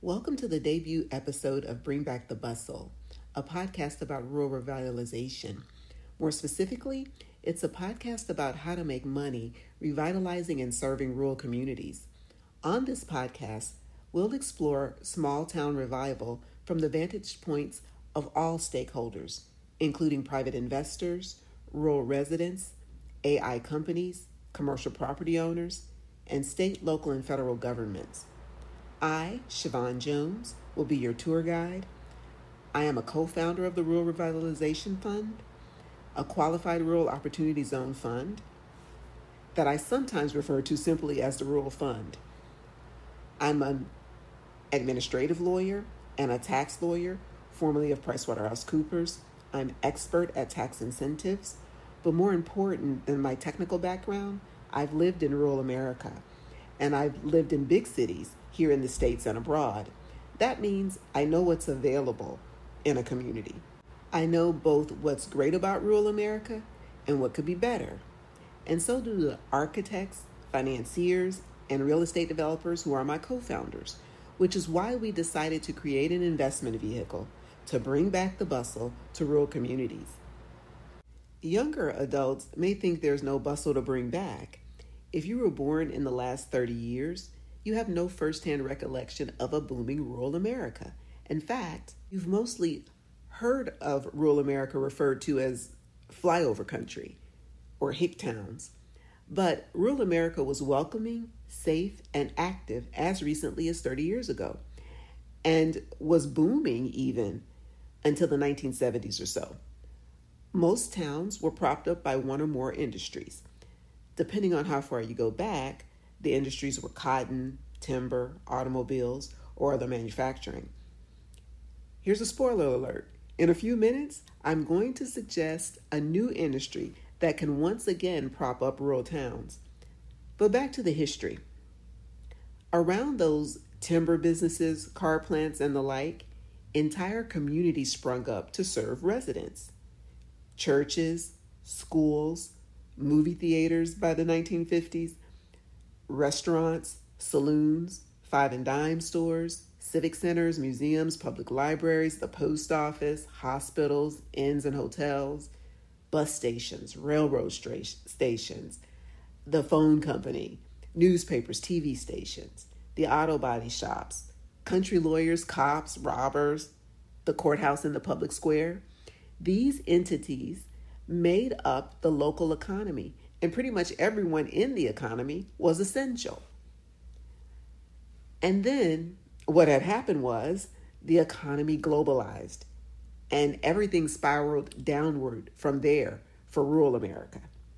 Welcome to the debut episode of Bring Back the Bustle, a podcast about rural revitalization. More specifically, it's a podcast about how to make money revitalizing and serving rural communities. On this podcast, we'll explore small town revival from the vantage points of all stakeholders, including private investors, rural residents, AI companies, commercial property owners, and state, local, and federal governments. I, Siobhan Jones, will be your tour guide. I am a co-founder of the Rural Revitalization Fund, a qualified rural opportunity zone fund that I sometimes refer to simply as the Rural Fund. I'm an administrative lawyer and a tax lawyer, formerly of PricewaterhouseCoopers. I'm expert at tax incentives, but more important than my technical background, I've lived in rural America, and I've lived in big cities here in the States and abroad. That means I know what's available in a community. I know both what's great about rural America and what could be better. And so do the architects, financiers, and real estate developers who are my co-founders, which is why we decided to create an investment vehicle to bring back the bustle to rural communities. Younger adults may think there's no bustle to bring back. If you were born in the last 30 years, you have no firsthand recollection of a booming rural America. In fact, you've mostly heard of rural America referred to as flyover country or hick towns. But rural America was welcoming, safe, and active as recently as 30 years ago, and was booming even until the 1970s or so. Most towns were propped up by one or more industries. Depending on how far you go back, the industries were cotton, timber, automobiles, or other manufacturing. Here's a spoiler alert. In a few minutes, I'm going to suggest a new industry that can once again prop up rural towns. But back to the history. Around those timber businesses, car plants, and the like, entire communities sprung up to serve residents. Churches, schools, movie theaters by the 1950s, restaurants, saloons, five and dime stores, civic centers, museums, public libraries, the post office, hospitals, inns and hotels, bus stations, railroad stations, the phone company, newspapers, TV stations, the auto body shops, country lawyers, cops, robbers, the courthouse in the public square. These entities made up the local economy, and pretty much everyone in the economy was essential. And then what had happened was the economy globalized, and everything spiraled downward from there for rural America.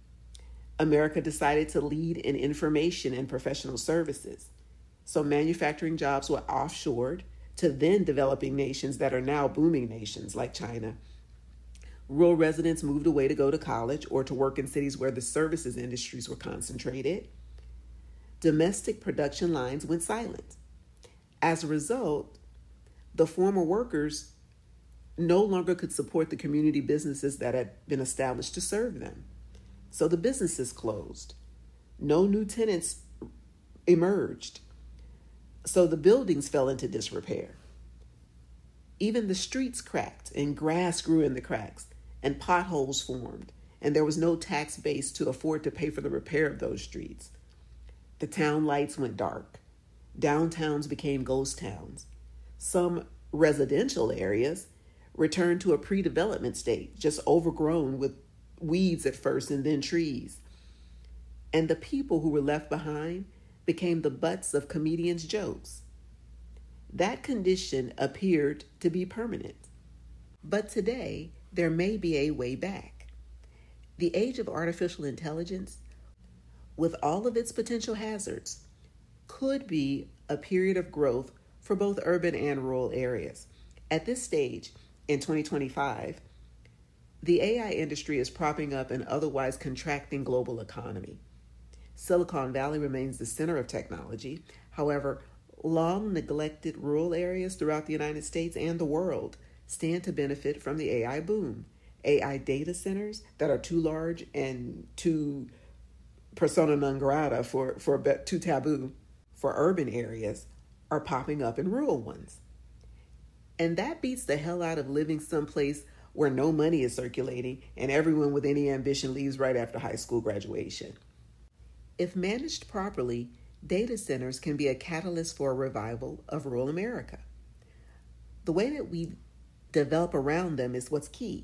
America decided to lead in information and professional services. So manufacturing jobs were offshored to then developing nations that are now booming nations like China. Rural residents moved away to go to college or to work in cities where the services industries were concentrated. Domestic production lines went silent. As a result, the former workers no longer could support the community businesses that had been established to serve them. So the businesses closed. No new tenants emerged. So the buildings fell into disrepair. Even the streets cracked and grass grew in the cracks and potholes formed, and there was no tax base to afford to pay for the repair of those streets. The town lights went dark. Downtowns became ghost towns. Some residential areas returned to a pre-development state, just overgrown with weeds at first and then trees. And the people who were left behind became the butts of comedians' jokes. That condition appeared to be permanent. But today, there may be a way back. The age of artificial intelligence, with all of its potential hazards, could be a period of growth for both urban and rural areas. At this stage, in 2025, the AI industry is propping up an otherwise contracting global economy. Silicon Valley remains the center of technology. However, long neglected rural areas throughout the United States and the world stand to benefit from the AI boom. AI data centers that are too large and too persona non grata too taboo for urban areas are popping up in rural ones. And that beats the hell out of living someplace where no money is circulating and everyone with any ambition leaves right after high school graduation. If managed properly, data centers can be a catalyst for a revival of rural America. The way that we develop around them is what's key.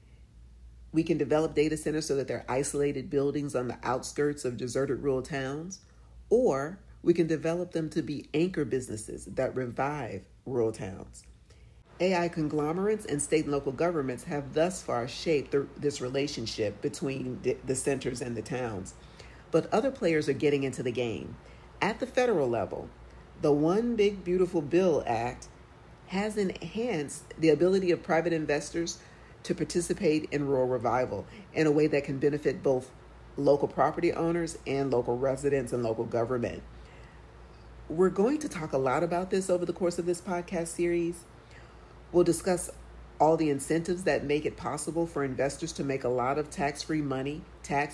We can develop data centers so that they're isolated buildings on the outskirts of deserted rural towns, or we can develop them to be anchor businesses that revive rural towns. AI conglomerates and state and local governments have thus far shaped this relationship between the centers and the towns. But other players are getting into the game. At the federal level, the One Big Beautiful Bill Act has enhanced the ability of private investors to participate in rural revival in a way that can benefit both local property owners and local residents and local government. We're going to talk a lot about this over the course of this podcast series. We'll discuss all the incentives that make it possible for investors to make a lot of tax-free money.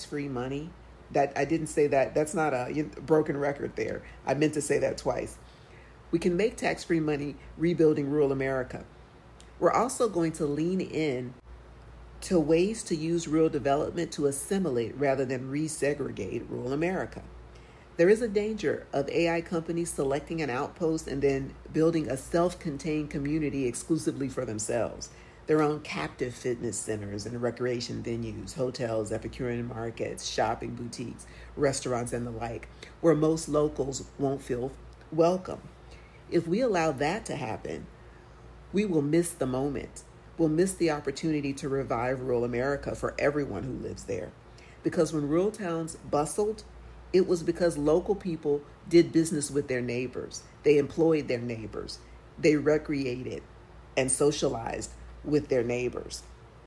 That I didn't say that. That's not a broken record there. I meant to say that twice. We can make tax-free money rebuilding rural America. We're also going to lean in to ways to use rural development to assimilate rather than resegregate rural America. There is a danger of AI companies selecting an outpost and then building a self-contained community exclusively for themselves. Their own captive fitness centers and recreation venues, hotels, Epicurean markets, shopping boutiques, restaurants, and the like, where most locals won't feel welcome. If we allow that to happen, we will miss the moment. We'll miss the opportunity to revive rural America for everyone who lives there. Because when rural towns bustled, it was because local people did business with their neighbors. They employed their neighbors. They recreated and socialized with their neighbors.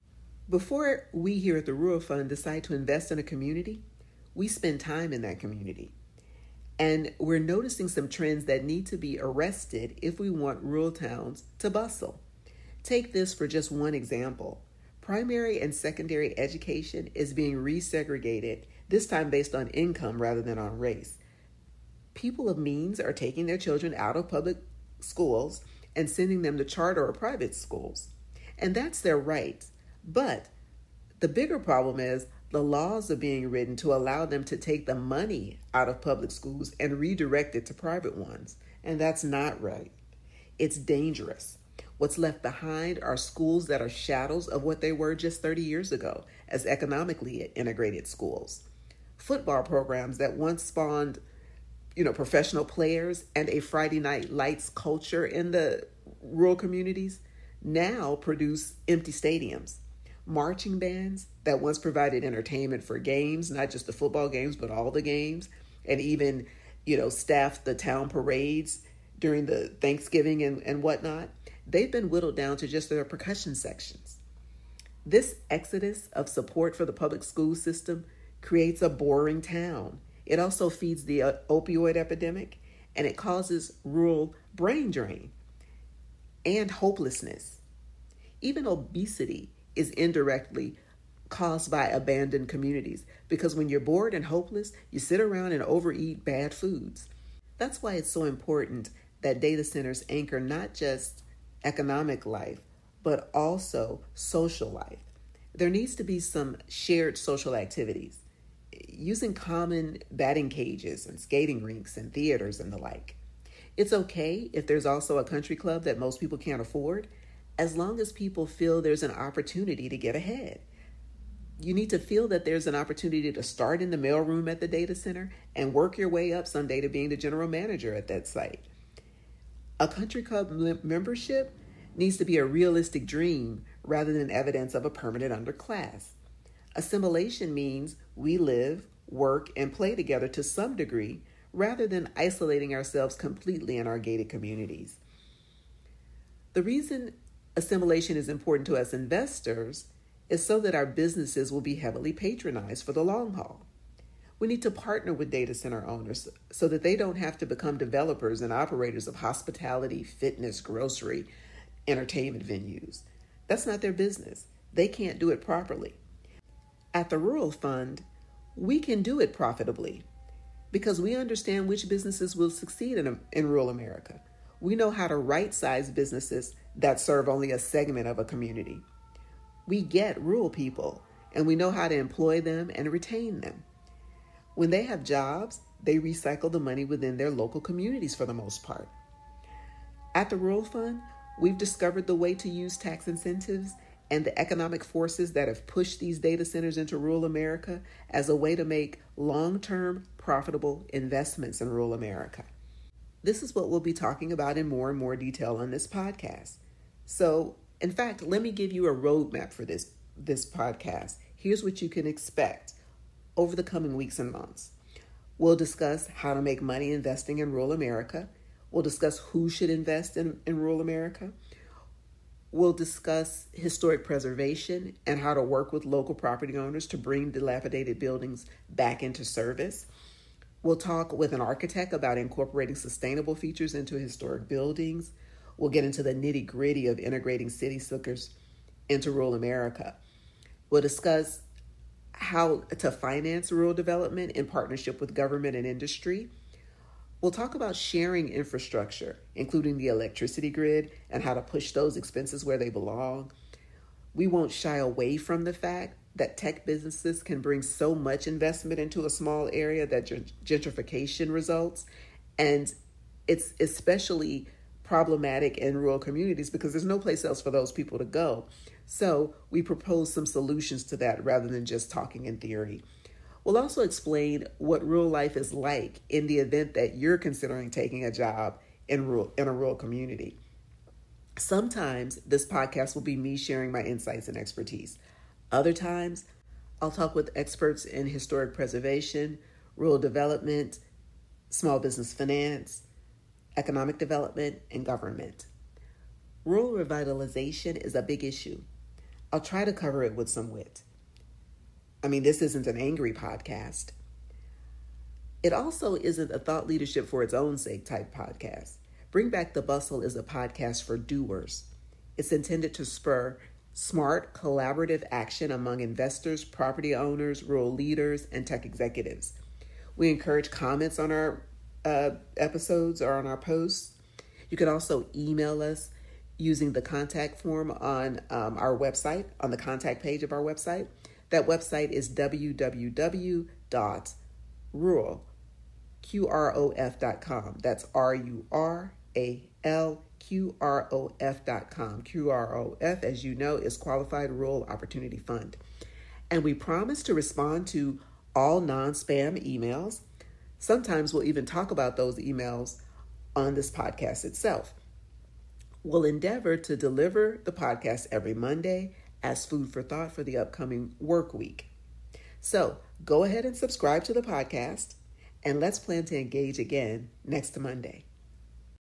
Before we here at the Rural Fund decide to invest in a community, we spend time in that community. And we're noticing some trends that need to be arrested if we want rural towns to bustle. Take this for just one example. Primary and secondary education is being resegregated, this time based on income rather than on race. People of means are taking their children out of public schools and sending them to charter or private schools. And that's their right. But the bigger problem is the laws are being written to allow them to take the money out of public schools and redirect it to private ones. And that's not right. It's dangerous. What's left behind are schools that are shadows of what they were just 30 years ago as economically integrated schools. Football programs that once spawned, professional players and a Friday night lights culture in the rural communities now produce empty stadiums. Marching bands that once provided entertainment for games, not just the football games, but all the games, and even, staffed the town parades during the Thanksgiving and whatnot, they've been whittled down to just their percussion sections. This exodus of support for the public school system creates a boring town. It also feeds the opioid epidemic, and it causes rural brain drain and hopelessness. Even obesity is indirectly caused by abandoned communities, because when you're bored and hopeless, you sit around and overeat bad foods. That's why it's so important that data centers anchor not just economic life, but also social life. There needs to be some shared social activities, using common batting cages and skating rinks and theaters and the like. It's okay if there's also a country club that most people can't afford, as long as people feel there's an opportunity to get ahead. You need to feel that there's an opportunity to start in the mailroom at the data center and work your way up someday to being the general manager at that site. A country club membership needs to be a realistic dream rather than evidence of a permanent underclass. Assimilation means we live, work, and play together to some degree rather than isolating ourselves completely in our gated communities. The reason assimilation is important to us investors is so that our businesses will be heavily patronized for the long haul. We need to partner with data center owners so that they don't have to become developers and operators of hospitality, fitness, grocery, entertainment venues. That's not their business. They can't do it properly. At the Rural Fund, we can do it profitably because we understand which businesses will succeed in rural America. We know how to right-size businesses that serve only a segment of a community. We get rural people, and we know how to employ them and retain them. When they have jobs, they recycle the money within their local communities for the most part. At the Rural Fund, we've discovered the way to use tax incentives and the economic forces that have pushed these data centers into rural America as a way to make long-term profitable investments in rural America. This is what we'll be talking about in more and more detail on this podcast. So, in fact, let me give you a roadmap for this podcast. Here's what you can expect over the coming weeks and months. We'll discuss how to make money investing in rural America. We'll discuss who should invest in rural America. We'll discuss historic preservation and how to work with local property owners to bring dilapidated buildings back into service. We'll talk with an architect about incorporating sustainable features into historic buildings. We'll get into the nitty-gritty of integrating city slickers into rural America. We'll discuss how to finance rural development in partnership with government and industry. We'll talk about sharing infrastructure, including the electricity grid, and how to push those expenses where they belong. We won't shy away from the fact that tech businesses can bring so much investment into a small area that gentrification results. And it's especially problematic in rural communities because there's no place else for those people to go. So we propose some solutions to that rather than just talking in theory. We'll also explain what rural life is like in the event that you're considering taking a job in a rural community. Sometimes this podcast will be me sharing my insights and expertise. Other times, I'll talk with experts in historic preservation, rural development, small business finance, economic development, and government. Rural revitalization is a big issue. I'll try to cover it with some wit. This isn't an angry podcast. It also isn't a thought leadership for its own sake type podcast. Bring Back the Bustle is a podcast for doers. It's intended to spur smart, collaborative action among investors, property owners, rural leaders, and tech executives. We encourage comments on our episodes or on our posts. You can also email us using the contact form on our website, on the contact page of our website. That website is www.ruralqrof.com. That's RURALQROF.com. QROF, as you know, is Qualified Rural Opportunity Fund. And we promise to respond to all non-spam emails. Sometimes we'll even talk about those emails on this podcast itself. We'll endeavor to deliver the podcast every Monday as food for thought for the upcoming work week. So go ahead and subscribe to the podcast, and let's plan to engage again next Monday.